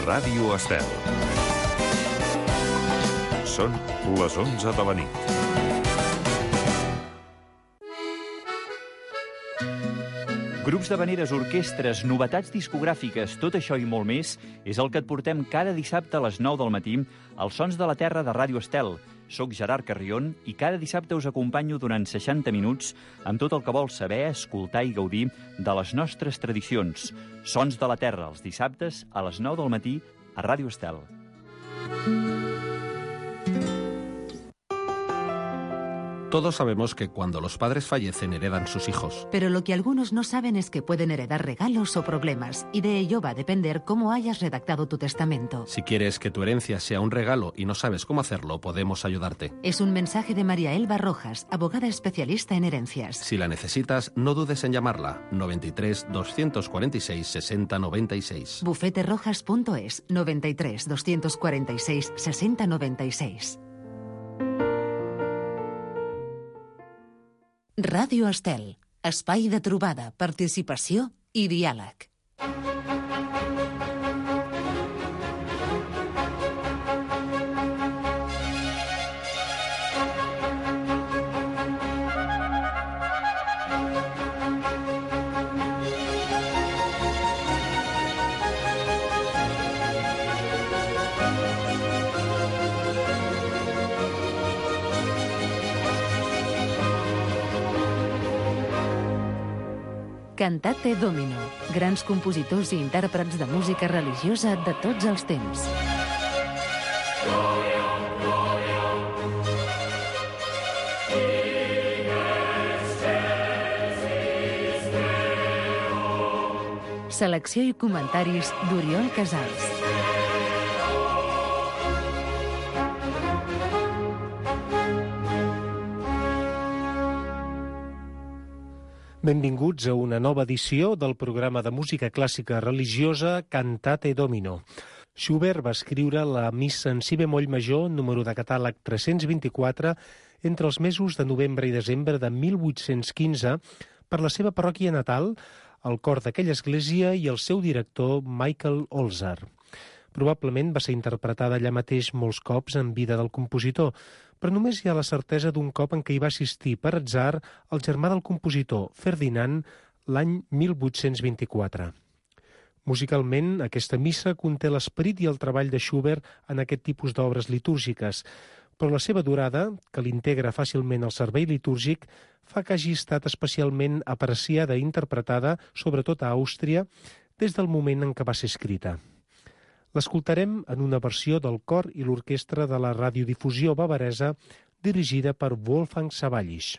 Ràdio Estel. Són les 11 de la nit. Grups d'havaneres, orquestres, novetats discogràfiques, tot això i molt més és el que et portem cada dissabte a les 9 del matí als Sons de la Terra de Ràdio Estel. Soc Gerard Carrion i cada dissabte us acompanyo durant 60 minuts amb tot el que vols saber, escoltar i gaudir de les nostres tradicions. Sons de la Terra, els dissabtes a les 9 del matí a Ràdio Estel. Todos sabemos que cuando los padres fallecen heredan sus hijos. Pero lo que algunos no saben es que pueden heredar regalos o problemas, y de ello va a depender cómo hayas redactado tu testamento. Si quieres que tu herencia sea un regalo y no sabes cómo hacerlo, podemos ayudarte. Es un mensaje de María Elba Rojas, abogada especialista en herencias. Si la necesitas, no dudes en llamarla. 93 246 60 96. Bufeterojas.es, 93 246 60 96. Ràdio Estel, espai de trobada, participació i diàleg. Cantate Domino, grans compositors i intèrprets de música religiosa de tots els temps. Selecció i comentaris d'Oriol Casals. Benvinguts a una nova edició del programa de música clàssica religiosa Cantate Domino. Schubert va escriure la missa en si bemoll major, número de catàleg 324, entre els mesos de novembre i desembre de 1815 per la seva parròquia natal, el cor d'aquella església i el seu director Michael Olzar. Probablement va ser interpretada allà mateix molts cops en vida del compositor, però només hi ha la certesa d'un cop en què hi va assistir per atzar el germà del compositor, Ferdinand, l'any 1824. Musicalment, aquesta missa conté l'esperit i el treball de Schubert en aquest tipus d'obres litúrgiques, però la seva durada, que l'integra fàcilment al servei litúrgic, fa que hagi estat especialment apreciada i interpretada, sobretot a Àustria, des del moment en què va ser escrita. L'escoltarem en una versió del cor i l'orquestra de la radiodifusió bavaresa dirigida per Wolfgang Sawallisch.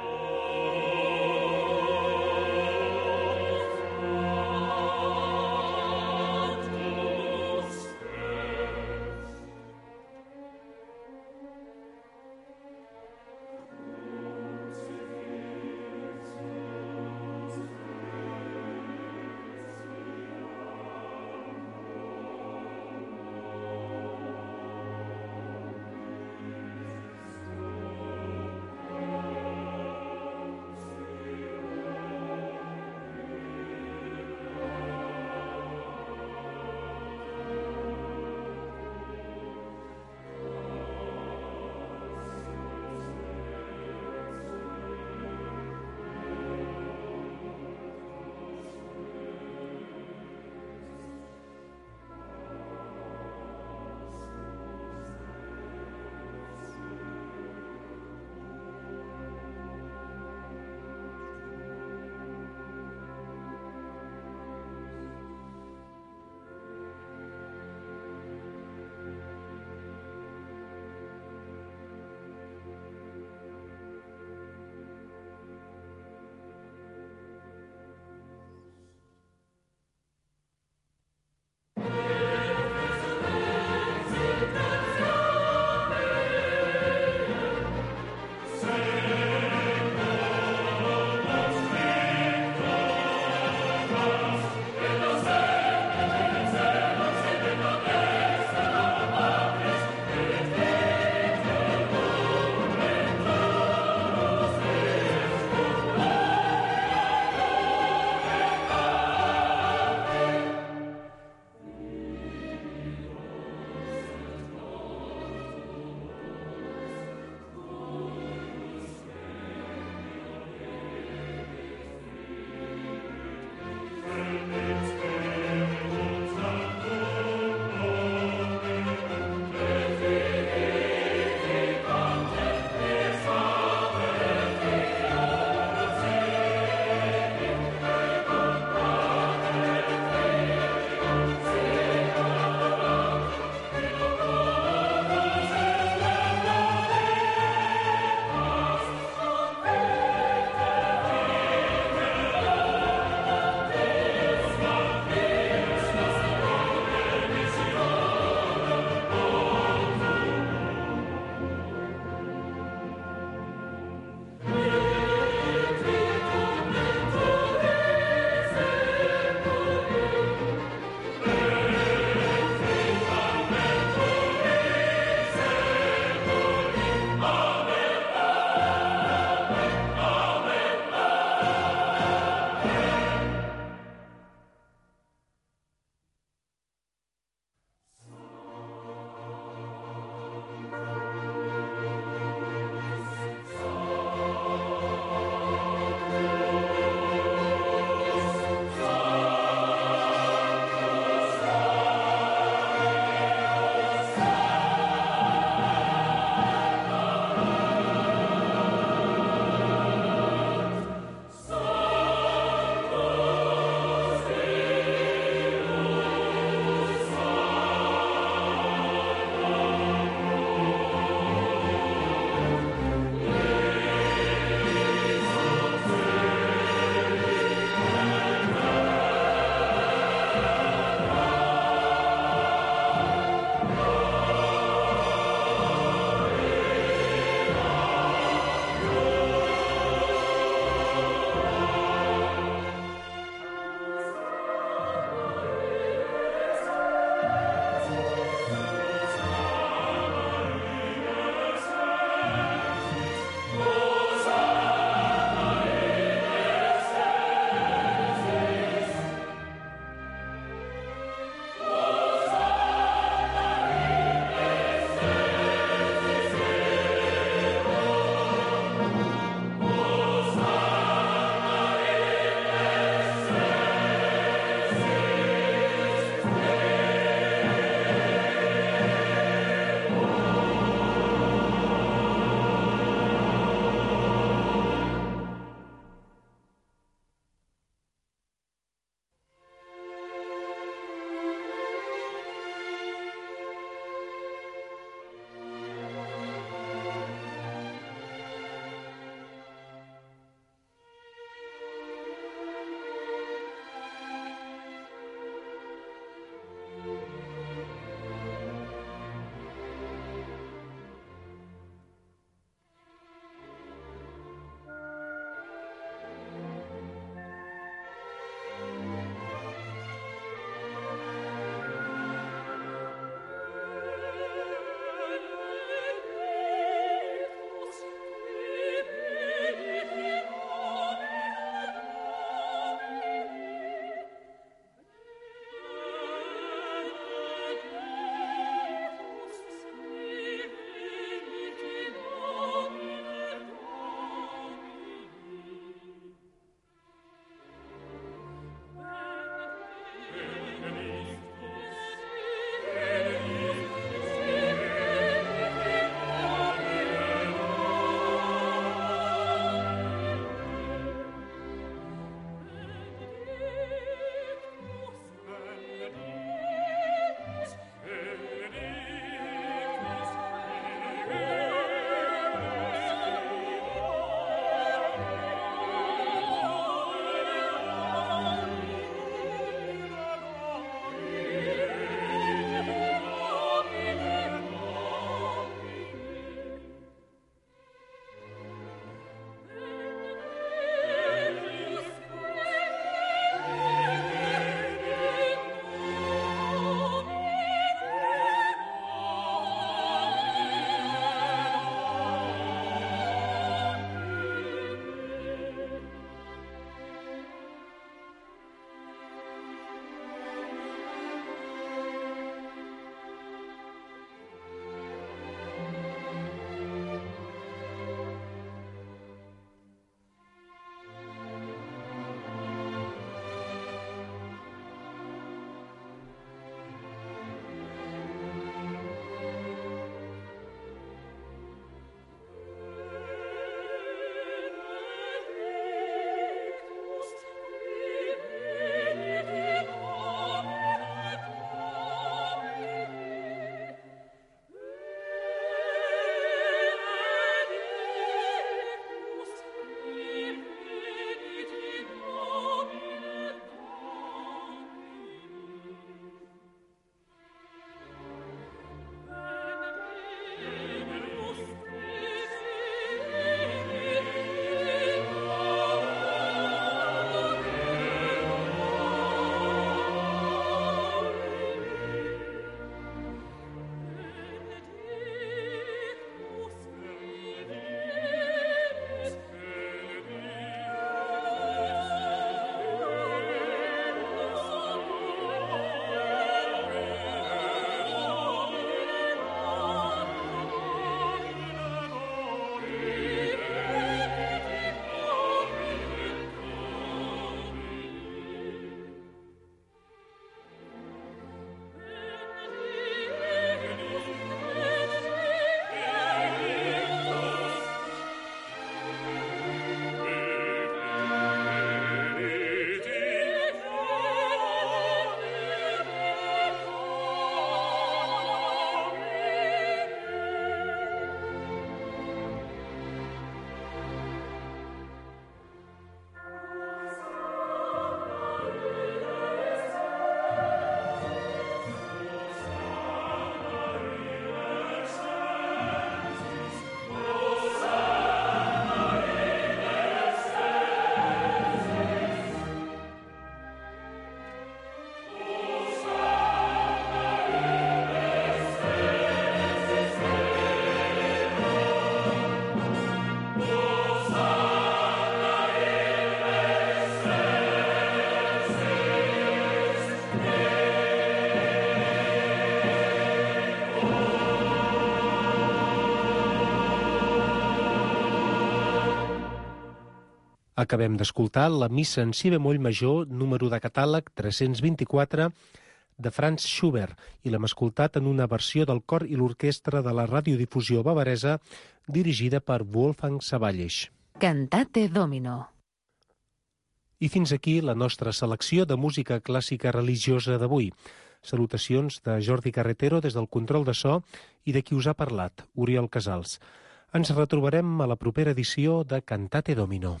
Acabem d'escoltar la missa en si bemoll major, número de catàleg 324, de Franz Schubert, i l'hem escoltat en una versió del cor i l'orquestra de la radiodifusió bavaresa dirigida per Wolfgang Sawallisch. Cantate Domino. I fins aquí la nostra selecció de música clàssica religiosa d'avui. Salutacions de Jordi Carretero des del control de so i de qui us ha parlat, Oriol Casals. Ens retrobarem a la propera edició de Cantate Domino.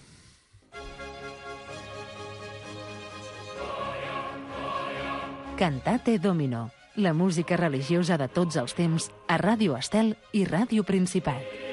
Cantate Domino, la música religiosa de tots els temps a Ràdio Estel i Ràdio Principat.